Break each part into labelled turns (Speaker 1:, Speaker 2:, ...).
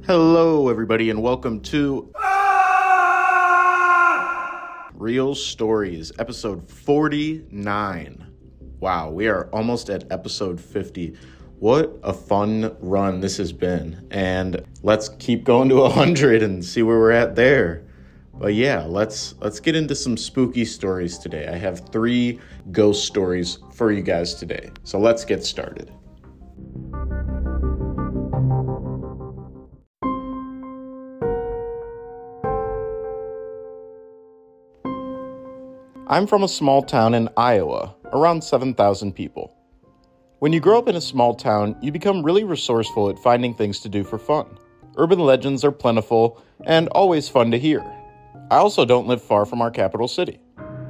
Speaker 1: Hello, everybody, and welcome to Real Stories, episode 49. Wow, we are almost at episode 50. What a fun run this has been. And let's keep going to 100 and see where we're at there. But yeah, let's get into some spooky stories today. I have 3 ghost stories for you guys today. So let's get started. I'm from a small town in Iowa, around 7,000 people. When you grow up in a small town, you become really resourceful at finding things to do for fun. Urban legends are plentiful and always fun to hear. I also don't live far from our capital city.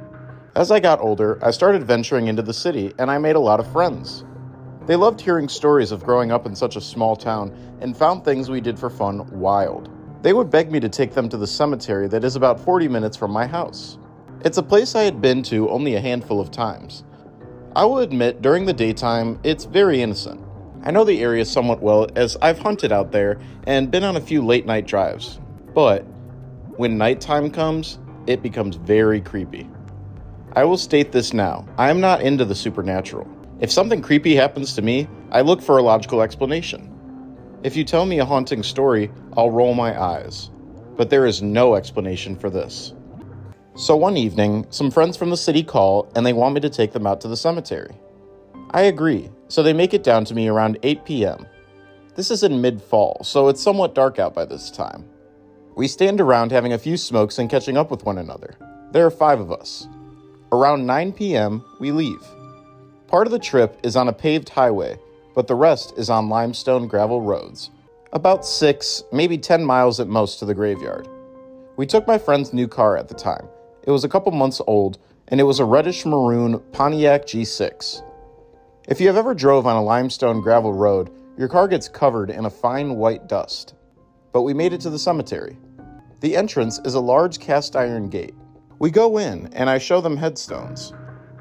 Speaker 1: As I got older, I started venturing into the city and I made a lot of friends. They loved hearing stories of growing up in such a small town and found things we did for fun wild. They would beg me to take them to the cemetery that is about 40 minutes from my house. It's a place I had been to only a handful of times. I will admit, during the daytime, it's very innocent. I know the area somewhat well as I've hunted out there and been on a few late-night drives. But when nighttime comes, it becomes very creepy. I will state this now. I am not into the supernatural. If something creepy happens to me, I look for a logical explanation. If you tell me a haunting story, I'll roll my eyes. But there is no explanation for this. So one evening, some friends from the city call and they want me to take them out to the cemetery. I agree, so they make it down to me around 8 p.m. This is in mid-fall, so it's somewhat dark out by this time. We stand around having a few smokes and catching up with one another. There are 5 of us. Around 9 p.m., we leave. Part of the trip is on a paved highway, but the rest is on limestone gravel roads. About 6, maybe 10 miles at most to the graveyard. We took my friend's new car at the time. It was a couple months old, and it was a reddish-maroon Pontiac G6. If you have ever drove on a limestone gravel road, your car gets covered in a fine white dust. But we made it to the cemetery. The entrance is a large cast-iron gate. We go in, and I show them headstones.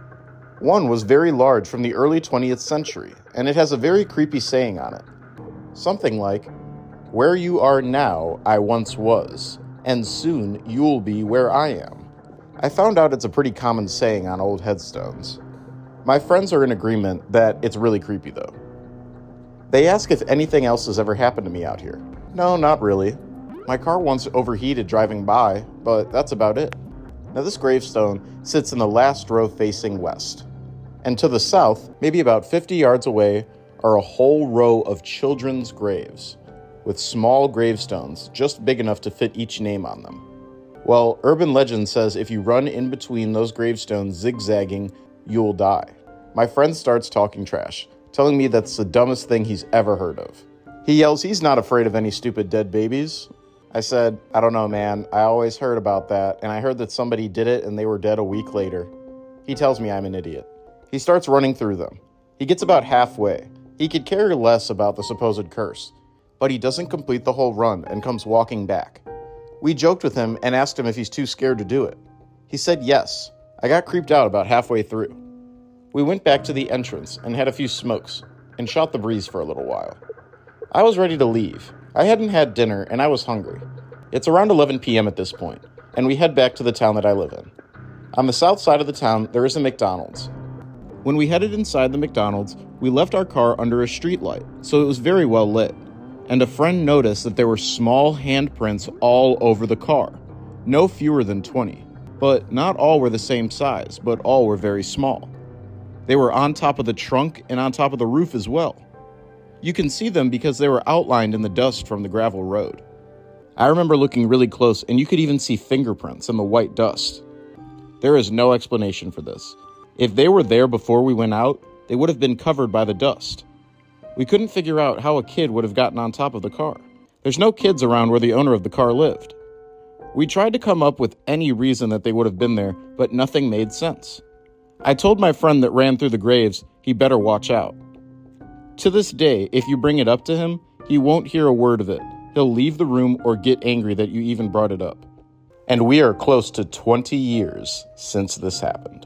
Speaker 1: One was very large from the early 20th century, and it has a very creepy saying on it. Something like, "Where you are now, I once was, and soon you'll be where I am." I found out it's a pretty common saying on old headstones. My friends are in agreement that it's really creepy though. They ask if anything else has ever happened to me out here. No, not really. My car once overheated driving by, but that's about it. Now this gravestone sits in the last row facing west. And to the south, maybe about 50 yards away, are a whole row of children's graves, with small gravestones just big enough to fit each name on them. Well, urban legend says if you run in between those gravestones zigzagging, you'll die. My friend starts talking trash, telling me that's the dumbest thing he's ever heard of. He yells he's not afraid of any stupid dead babies. I said, I don't know, man. I always heard about that, and I heard that somebody did it and they were dead a week later. He tells me I'm an idiot. He starts running through them. He gets about halfway. He could care less about the supposed curse, but he doesn't complete the whole run and comes walking back. We joked with him and asked him if he's too scared to do it. He said yes. I got creeped out about halfway through. We went back to the entrance and had a few smokes and shot the breeze for a little while. I was ready to leave. I hadn't had dinner and I was hungry. It's around 11 p.m. at this point, and we head back to the town that I live in. On the south side of the town, there is a McDonald's. When we headed inside the McDonald's, we left our car under a street light, so it was very well lit. And a friend noticed that there were small handprints all over the car, no fewer than 20. But not all were the same size, but all were very small. They were on top of the trunk and on top of the roof as well. You can see them because they were outlined in the dust from the gravel road. I remember looking really close, and you could even see fingerprints in the white dust. There is no explanation for this. If they were there before we went out, they would have been covered by the dust. We couldn't figure out how a kid would have gotten on top of the car. There's no kids around where the owner of the car lived. We tried to come up with any reason that they would have been there, but nothing made sense. I told my friend that ran through the graves he better watch out. To this day, if you bring it up to him, he won't hear a word of it. He'll leave the room or get angry that you even brought it up. And we are close to 20 years since this happened.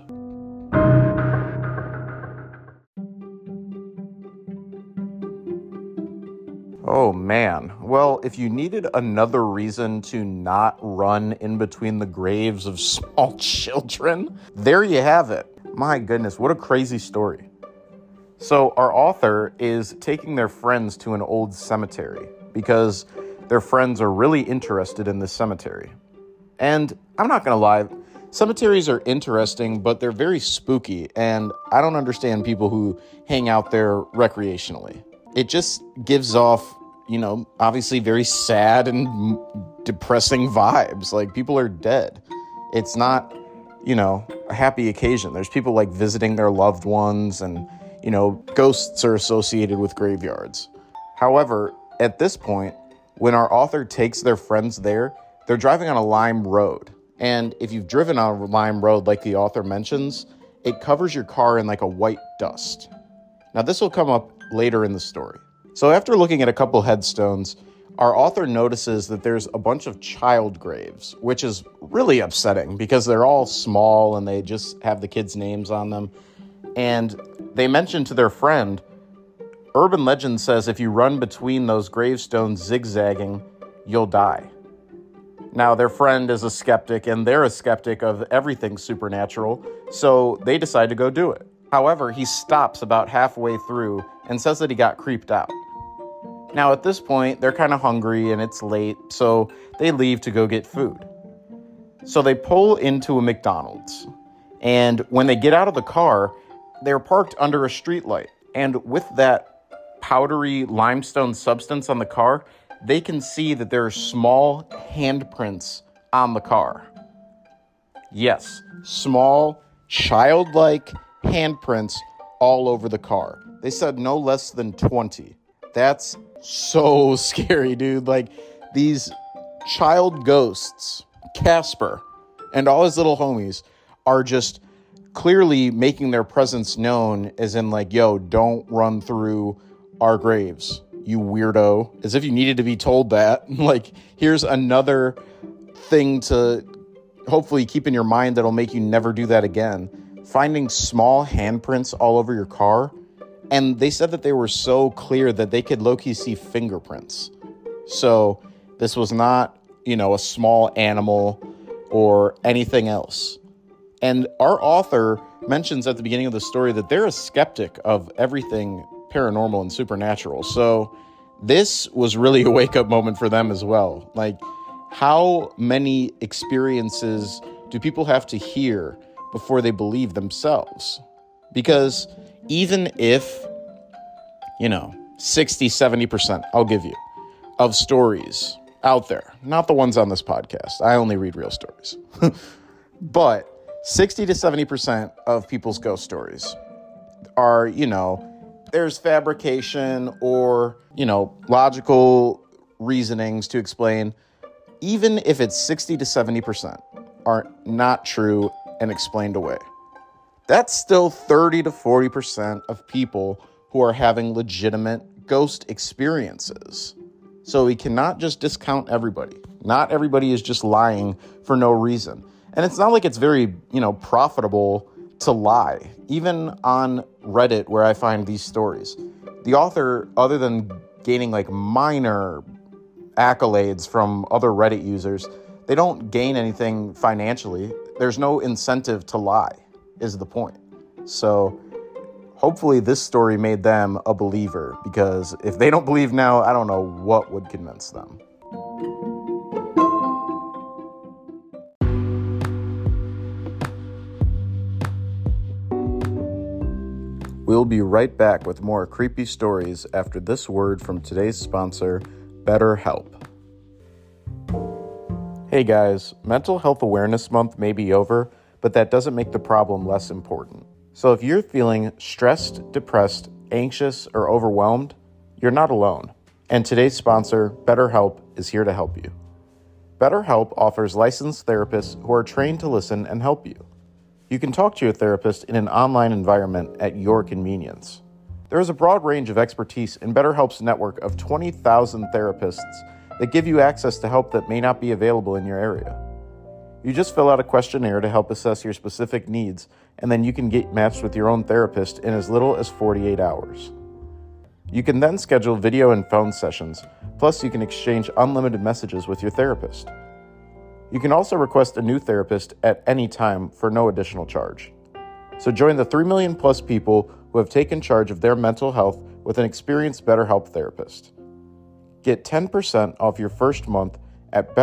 Speaker 1: Oh man. Well, if you needed another reason to not run in between the graves of small children, there you have it. My goodness, what a crazy story. So our author is taking their friends to an old cemetery because their friends are really interested in this cemetery. And I'm not going to lie, cemeteries are interesting, but they're very spooky, and I don't understand people who hang out there recreationally. It just gives off, obviously very sad and depressing vibes. Like, people are dead. It's not, a happy occasion. There's people like visiting their loved ones, and, ghosts are associated with graveyards. However, at this point, when our author takes their friends there, they're driving on a lime road. And if you've driven on a lime road, like the author mentions, it covers your car in like a white dust. Now, this will come up later in the story. So after looking at a couple headstones, our author notices that there's a bunch of child graves, which is really upsetting because they're all small and they just have the kids' names on them. And they mention to their friend, urban legend says if you run between those gravestones zigzagging, you'll die. Now, their friend is a skeptic, and they're a skeptic of everything supernatural, so they decide to go do it. However, he stops about halfway through and says that he got creeped out. Now, at this point, they're kind of hungry, and it's late, so they leave to go get food. So they pull into a McDonald's, and when they get out of the car, they're parked under a streetlight, and with that powdery limestone substance on the car, they can see that there are small handprints on the car. Yes, small, childlike handprints all over the car. They said no less than 20. That's so scary, dude. Like, these child ghosts, Casper, and all his little homies are just clearly making their presence known, as in like, yo, don't run through our graves, you weirdo, as if you needed to be told that. Like, here's another thing to hopefully keep in your mind that'll make you never do that again. Finding small handprints all over your car. And they said that they were so clear that they could low-key see fingerprints. So this was not, a small animal or anything else. And our author mentions at the beginning of the story that they're a skeptic of everything paranormal and supernatural. So this was really a wake-up moment for them as well. Like, how many experiences do people have to hear before they believe themselves? Because even if, 60, 70%, I'll give you, of stories out there, not the ones on this podcast, I only read real stories, but 60 to 70% of people's ghost stories are, there's fabrication or, logical reasonings to explain. Even if it's 60 to 70% are not true and explained away, that's still 30 to 40% of people who are having legitimate ghost experiences. So we cannot just discount everybody. Not everybody is just lying for no reason. And it's not like it's very, profitable to lie. Even on Reddit, where I find these stories, the author, other than gaining like minor accolades from other Reddit users, they don't gain anything financially. There's no incentive to lie, is the point. So hopefully this story made them a believer, because if they don't believe now, I don't know what would convince them. We'll be right back with more creepy stories after this word from today's sponsor, BetterHelp. Hey guys, Mental Health Awareness Month may be over, but that doesn't make the problem less important. So if you're feeling stressed, depressed, anxious, or overwhelmed, you're not alone. And today's sponsor, BetterHelp, is here to help you. BetterHelp offers licensed therapists who are trained to listen and help you. You can talk to your therapist in an online environment at your convenience. There is a broad range of expertise in BetterHelp's network of 20,000 therapists that give you access to help that may not be available in your area. You just fill out a questionnaire to help assess your specific needs, and then you can get matched with your own therapist in as little as 48 hours. You can then schedule video and phone sessions, plus you can exchange unlimited messages with your therapist. You can also request a new therapist at any time for no additional charge. So join the 3 million plus people who have taken charge of their mental health with an experienced BetterHelp therapist. Get 10% off your first month at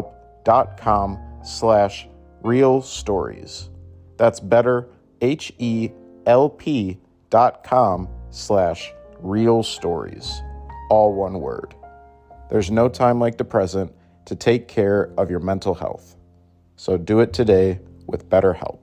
Speaker 1: betterhelp.com/realstories. That's betterhelp.com/realstories. All one word. There's no time like the present to take care of your mental health. So do it today with BetterHelp.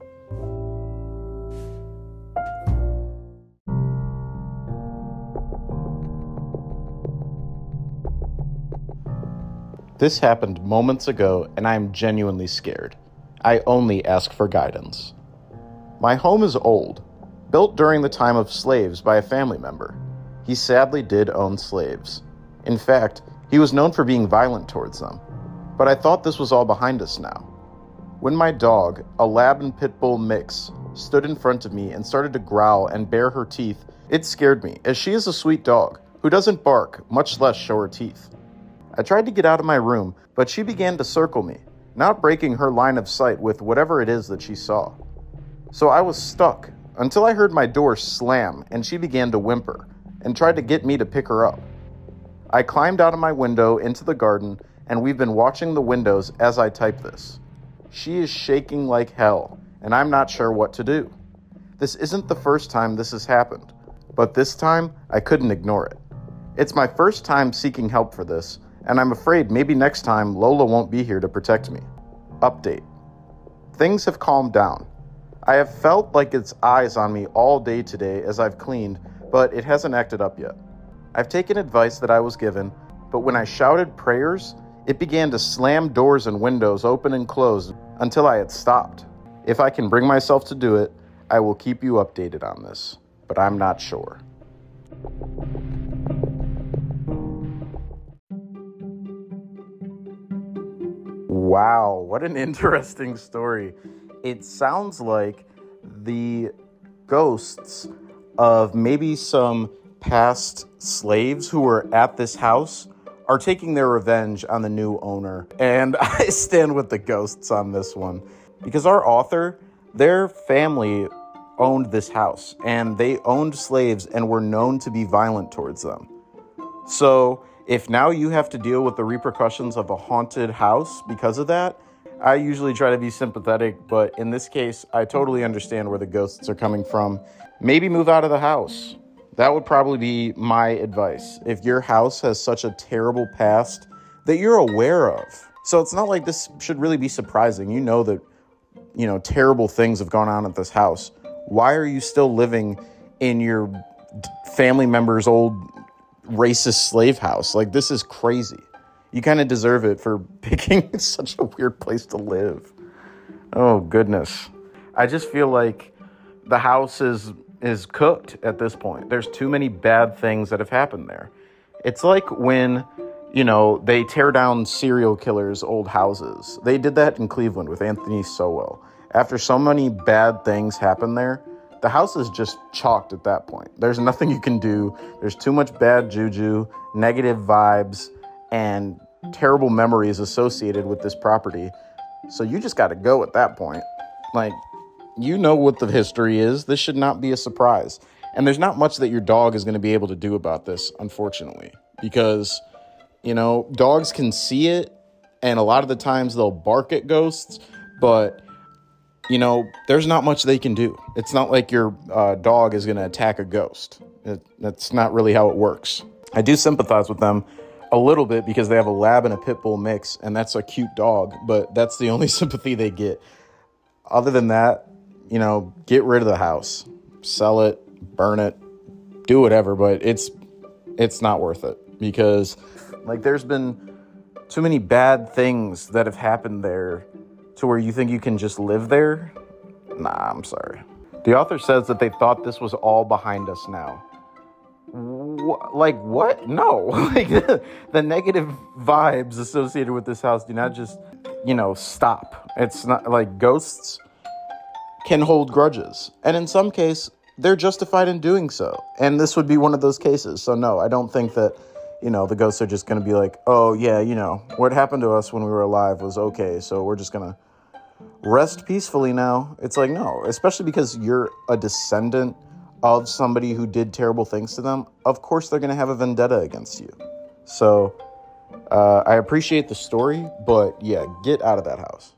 Speaker 1: This happened moments ago, and I am genuinely scared. I only ask for guidance. My home is old, built during the time of slaves by a family member. He sadly did own slaves. In fact, he was known for being violent towards them. But I thought this was all behind us now. When my dog, a lab and pit bull mix, stood in front of me and started to growl and bare her teeth, it scared me, as she is a sweet dog who doesn't bark, much less show her teeth. I tried to get out of my room, but she began to circle me, not breaking her line of sight with whatever it is that she saw. So I was stuck until I heard my door slam and she began to whimper and tried to get me to pick her up. I climbed out of my window into the garden, and we've been watching the windows as I type this. She is shaking like hell, and I'm not sure what to do. This isn't the first time this has happened, but this time I couldn't ignore it. It's my first time seeking help for this, and I'm afraid maybe next time Lola won't be here to protect me. Update. Things have calmed down. I have felt like its eyes on me all day today as I've cleaned, but it hasn't acted up yet. I've taken advice that I was given, but when I shouted prayers, it began to slam doors and windows open and close until I had stopped. If I can bring myself to do it, I will keep you updated on this, but I'm not sure. Wow, what an interesting story. It sounds like the ghosts of maybe some past slaves who were at this house are taking their revenge on the new owner. And I stand with the ghosts on this one, because our author, their family owned this house and they owned slaves and were known to be violent towards them. So if now you have to deal with the repercussions of a haunted house because of that, I usually try to be sympathetic, but in this case, I totally understand where the ghosts are coming from. Maybe move out of the house. That would probably be my advice. If your house has such a terrible past that you're aware of. So it's not like this should really be surprising. You know that, terrible things have gone on at this house. Why are you still living in your family member's old racist slave house? Like, this is crazy. You kind of deserve it for picking such a weird place to live. Oh, goodness. I just feel like the house is cooked at this point. There's too many bad things that have happened there. It's like when, they tear down serial killers' old houses. They did that in Cleveland with Anthony Sowell. After so many bad things happen there, the house is just chalked at that point. There's nothing you can do. There's too much bad juju, negative vibes, and terrible memories associated with this property. So you just got to go at that point. Like, you know what the history is. This should not be a surprise. And there's not much that your dog is going to be able to do about this, unfortunately, because, dogs can see it, and a lot of the times they'll bark at ghosts, but, there's not much they can do. It's not like your dog is going to attack a ghost. That's not really how it works. I do sympathize with them a little bit because they have a lab and a pit bull mix, and that's a cute dog, but that's the only sympathy they get. Other than that, get rid of the house, sell it, burn it, do whatever, but it's not worth it because there's been too many bad things that have happened there to where you think you can just live there. Nah, I'm sorry. The author says that they thought this was all behind us now. What? No. The negative vibes associated with this house do not just, stop. It's not like ghosts can hold grudges. And in some case, they're justified in doing so. And this would be one of those cases. So no, I don't think that, the ghosts are just going to be like, oh yeah, what happened to us when we were alive was okay, so we're just going to rest peacefully now. It's like, no, especially because you're a descendant of somebody who did terrible things to them. Of course they're going to have a vendetta against you. So I appreciate the story, but yeah, get out of that house.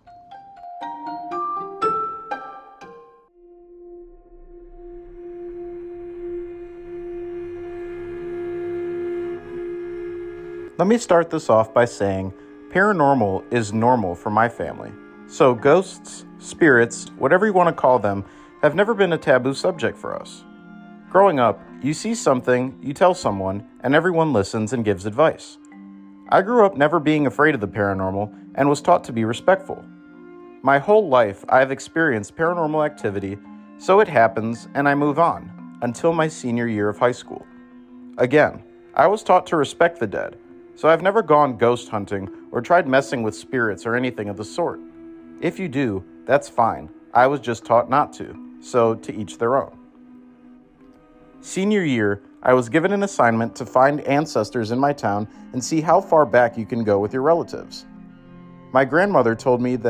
Speaker 1: Let me start this off by saying paranormal is normal for my family. So ghosts, spirits, whatever you want to call them, have never been a taboo subject for us. Growing up, you see something, you tell someone, and everyone listens and gives advice. I grew up never being afraid of the paranormal and was taught to be respectful. My whole life, I have experienced paranormal activity, so it happens and I move on, until my senior year of high school. Again, I was taught to respect the dead, so I've never gone ghost hunting or tried messing with spirits or anything of the sort. If you do, that's fine. I was just taught not to, so to each their own. Senior year, I was given an assignment to find ancestors in my town and see how far back you can go with your relatives. My grandmother told me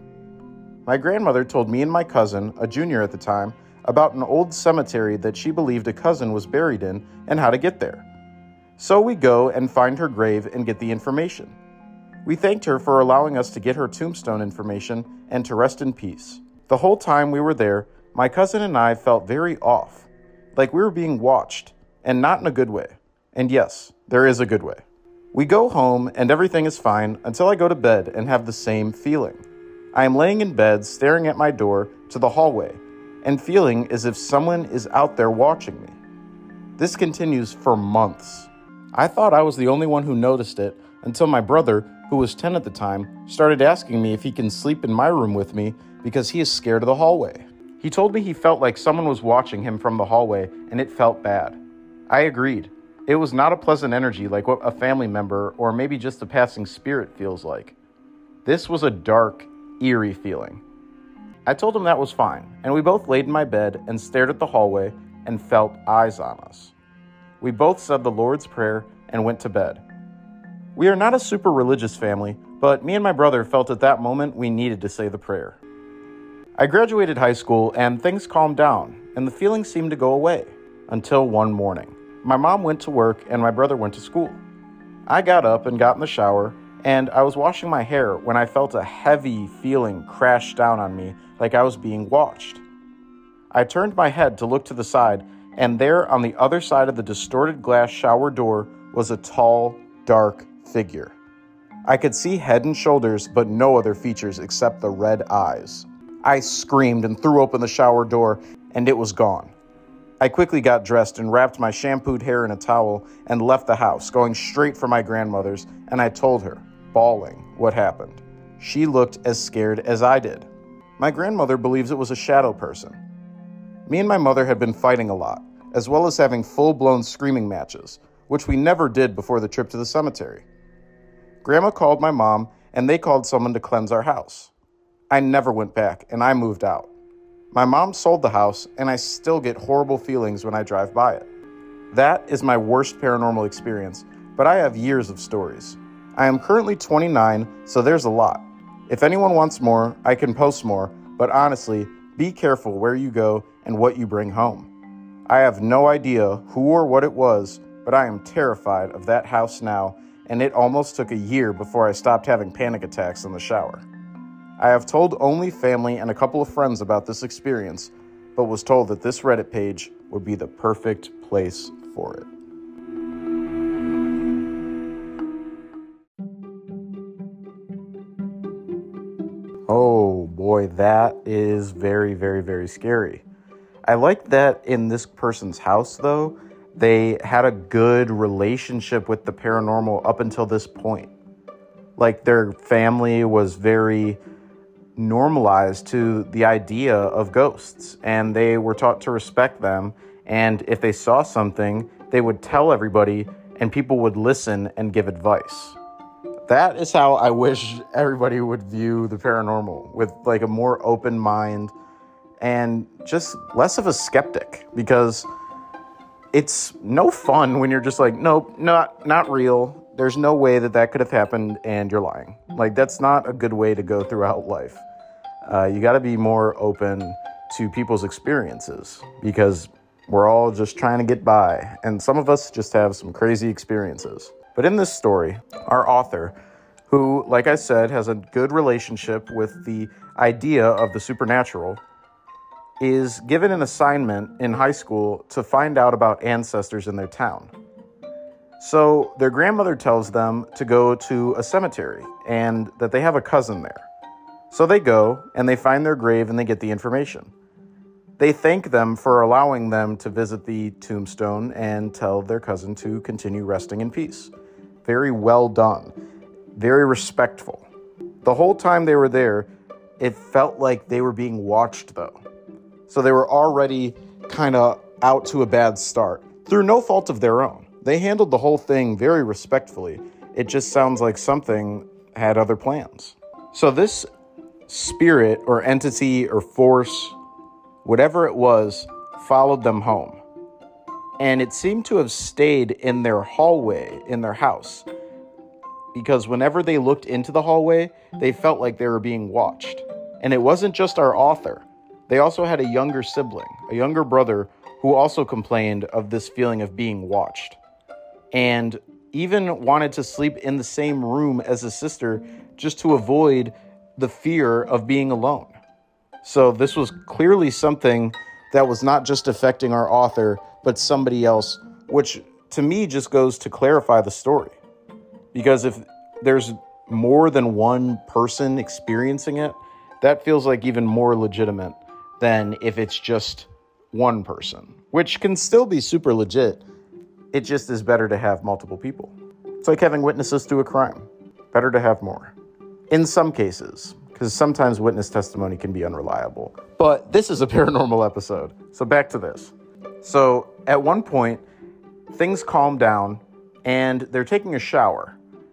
Speaker 1: and my cousin, a junior at the time, about an old cemetery that she believed a cousin was buried in and how to get there. So we go and find her grave and get the information. We thanked her for allowing us to get her tombstone information and to rest in peace. The whole time we were there, my cousin and I felt very off, like we were being watched, and not in a good way. And yes, there is a good way. We go home and everything is fine until I go to bed and have the same feeling. I am laying in bed staring at my door to the hallway and feeling as if someone is out there watching me. This continues for months. I thought I was the only one who noticed it until my brother, who was 10 at the time, started asking me if he can sleep in my room with me because he is scared of the hallway. He told me he felt like someone was watching him from the hallway and it felt bad. I agreed. It was not a pleasant energy like what a family member or maybe just a passing spirit feels like. This was a dark, eerie feeling. I told him that was fine, and we both laid in my bed and stared at the hallway and felt eyes on us. We both said the Lord's Prayer and went to bed. We are not a super religious family, but me and my brother felt at that moment we needed to say the prayer. I graduated high school and things calmed down, and the feeling seemed to go away, until one morning. My mom went to work and my brother went to school. I got up and got in the shower, and I was washing my hair when I felt a heavy feeling crash down on me like I was being watched. I turned my head to look to the side, and there on the other side of the distorted glass shower door was a tall, dark figure. I could see head and shoulders, but no other features except the red eyes. I screamed and threw open the shower door, and it was gone. I quickly got dressed and wrapped my shampooed hair in a towel and left the house, going straight for my grandmother's, and I told her, bawling, what happened. She looked as scared as I did. My grandmother believes it was a shadow person. Me and my mother had been fighting a lot, as well as having full-blown screaming matches, which we never did before the trip to the cemetery. Grandma called my mom, and they called someone to cleanse our house. I never went back, and I moved out. My mom sold the house, and I still get horrible feelings when I drive by it. That is my worst paranormal experience, but I have years of stories. I am currently 29, so there's a lot. If anyone wants more, I can post more, but honestly, be careful where you go and what you bring home. I have no idea who or what it was, but I am terrified of that house now, and it almost took a year before I stopped having panic attacks in the shower. I have told only family and a couple of friends about this experience, but was told that this Reddit page would be the perfect place for it. Oh boy, that is very, very, very scary. I like that in this person's house, though, they had a good relationship with the paranormal up until this point. Like, their family was very normalized to the idea of ghosts, and they were taught to respect them, and if they saw something, they would tell everybody, and people would listen and give advice. That is how I wish everybody would view the paranormal, with like a more open mind and just less of a skeptic, because it's no fun when you're just like, nope, not real. There's no way that could have happened, and you're lying. Like, that's not a good way to go throughout life. You got to be more open to people's experiences, because we're all just trying to get by, and some of us just have some crazy experiences. But in this story, our author, who, like I said, has a good relationship with the idea of the supernatural, is given an assignment in high school to find out about ancestors in their town. So their grandmother tells them to go to a cemetery and that they have a cousin there. So they go and they find their grave and they get the information. They thank them for allowing them to visit the tombstone and tell their cousin to continue resting in peace. Very well done. Very respectful. The whole time they were there, it felt like they were being watched, though. So they were already kind of out to a bad start, through no fault of their own. They handled the whole thing very respectfully. It just sounds like something had other plans. So this spirit or entity or force, whatever it was, followed them home. And it seemed to have stayed in their hallway in their house, because whenever they looked into the hallway, they felt like they were being watched. And it wasn't just our author. They also had a younger sibling, a younger brother, who also complained of this feeling of being watched, and even wanted to sleep in the same room as his sister just to avoid the fear of being alone. So this was clearly something that was not just affecting our author, but somebody else, which to me just goes to clarify the story. Because if there's more than one person experiencing it, that feels like even more legitimate than if it's just one person, which can still be super legit. It just is better to have multiple people. It's like having witnesses to a crime. Better to have more. In some cases, because sometimes witness testimony can be unreliable. But this is a paranormal episode, so back to this. So at one point, things calm down and they're taking a shower.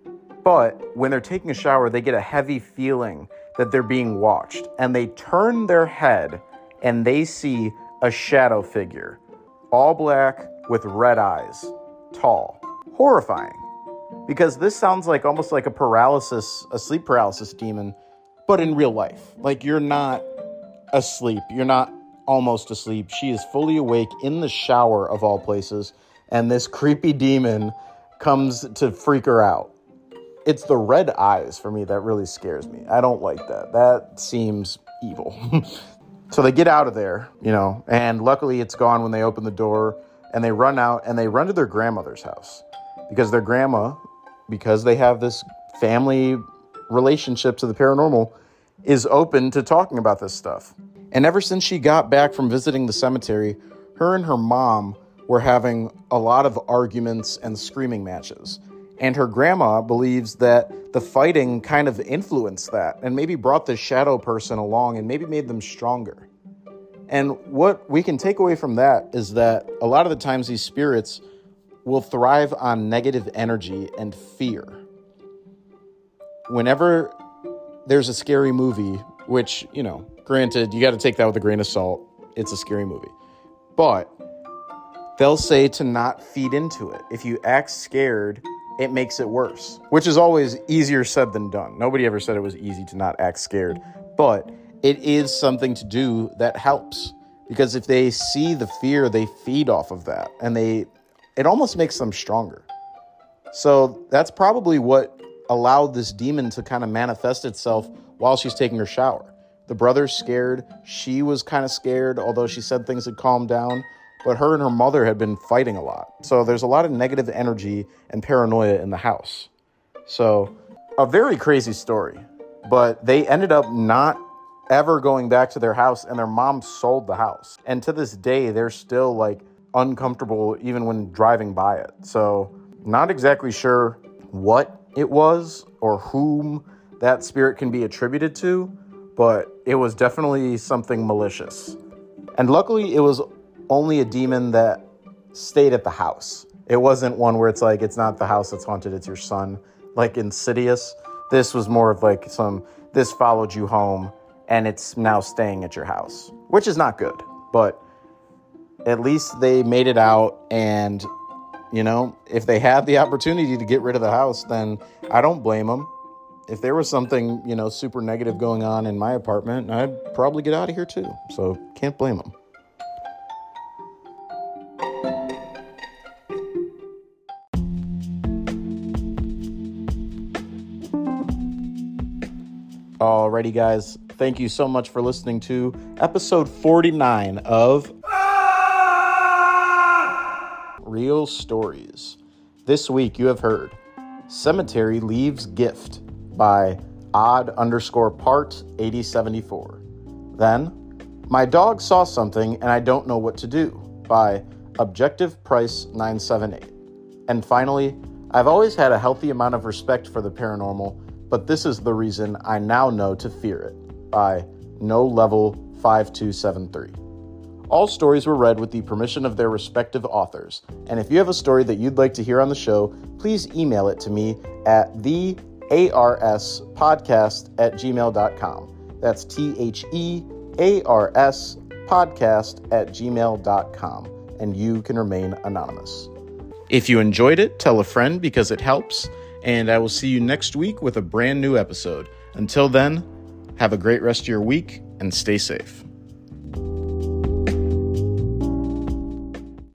Speaker 1: But when they're taking a shower, they get a heavy feeling that they're being watched. And they turn their head and they see a shadow figure, all black with red eyes, tall, horrifying. Because this sounds like almost like a sleep paralysis demon, but in real life. Like, you're not asleep. You're not almost asleep. She is fully awake in the shower of all places. And this creepy demon comes to freak her out. It's the red eyes for me that really scares me. I don't like that. That seems evil. So they get out of there, and luckily it's gone when they open the door, and they run out and they run to their grandmother's house, because their grandma, because they have this family relationship to the paranormal, is open to talking about this stuff. And ever since she got back from visiting the cemetery, her and her mom were having a lot of arguments and screaming matches. And her grandma believes that the fighting kind of influenced that and maybe brought the shadow person along and maybe made them stronger. And what we can take away from that is that a lot of the times these spirits will thrive on negative energy and fear. Whenever there's a scary movie, which, granted, you got to take that with a grain of salt. It's a scary movie. But they'll say to not feed into it. If you act scared, it makes it worse, which is always easier said than done. Nobody ever said it was easy to not act scared, but it is something to do that helps, because if they see the fear, they feed off of that, and it almost makes them stronger. So that's probably what allowed this demon to kind of manifest itself while she's taking her shower. The brother's scared. She was kind of scared, although she said things had calmed down. But her and her mother had been fighting a lot. So there's a lot of negative energy and paranoia in the house. So a very crazy story. But they ended up not ever going back to their house, and their mom sold the house. And to this day, they're still uncomfortable even when driving by it. So not exactly sure what it was or whom that spirit can be attributed to, but it was definitely something malicious. And luckily, it was only a demon that stayed at the house. It wasn't one where it's like, it's not the house that's haunted, it's your son. Like Insidious, this was more of this followed you home and it's now staying at your house, which is not good, but at least they made it out. And, if they had the opportunity to get rid of the house, then I don't blame them. If there was something, super negative going on in my apartment, I'd probably get out of here too. So can't blame them. Alrighty, guys. Thank you so much for listening to episode 49 of Real Stories. This week you have heard Cemetery Leaves Gift by odd_part 8074. Then, My Dog Saw Something and I Don't Know What to Do by Objective Price 978. And finally, I've always had a healthy amount of respect for the paranormal, but this is the reason I now know to fear it by No Level 5273. All stories were read with the permission of their respective authors, and if you have a story that you'd like to hear on the show, please email it to me at thearspodcast@gmail.com. That's thearspodcast@gmail.com, and you can remain anonymous. If you enjoyed it, tell a friend because it helps, and I will see you next week with a brand new episode. Until then, have a great rest of your week and stay safe.